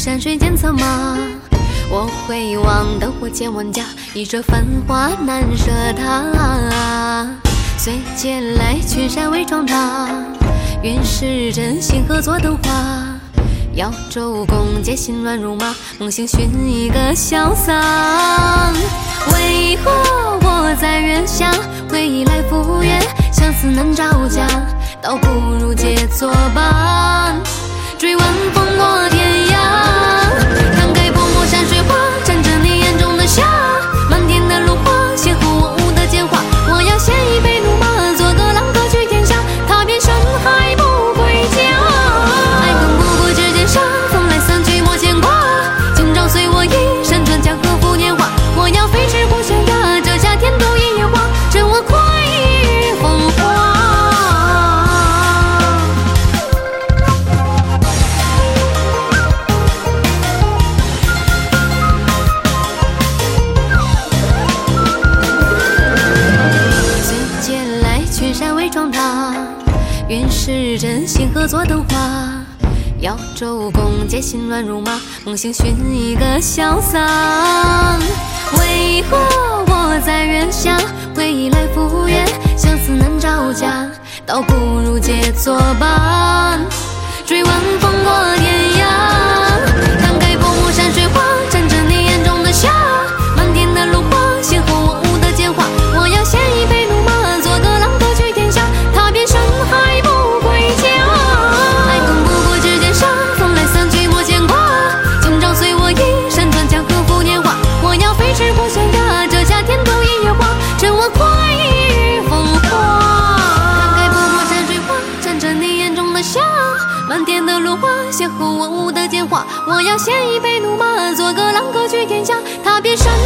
山水间策马，我回望灯火千万家，一折繁华难舍他。随节来群山为壮大，愿是真心合作灯花。摇周公皆心乱如麻，梦醒寻一个潇洒。为何我在月下，回忆来赴约，相思难招架，倒不如结作伴。追晚风过天涯，看开泼墨山水画，沾着你眼中的霞。满天的芦花，邂逅我舞的剑花。我要携一匹怒马，做个浪客去天下，踏遍深海不归家。爱恨不过指尖沙，风来散去莫牵挂。今朝随我一身穿江河赴年华。我要飞驰过悬崖，这夏天度一夜花，趁我快意风华。壮大，愿是真心合作灯花。摇周公皆心乱如麻，梦醒寻一个潇洒。为何我在月下，回忆来赴约，相思难招架，倒不如结作伴。追晚风过天涯，看开泼墨山水画，沾着你眼中的霞。满天的芦花，邂逅我舞的剑花。我要携一匹怒马，做个浪客去天下，踏遍深海不归家。爱恨不过指尖沙，风来散去莫牵挂。今朝随我一身穿江河赴年华。我要飞驰过悬崖，这夏天度一夜花，趁我快意风华。看开泼墨山水画，沾着你眼中的霞。满天的芦花，邂逅我舞的剑花。我要携一匹怒马，做个浪客去天下，踏遍山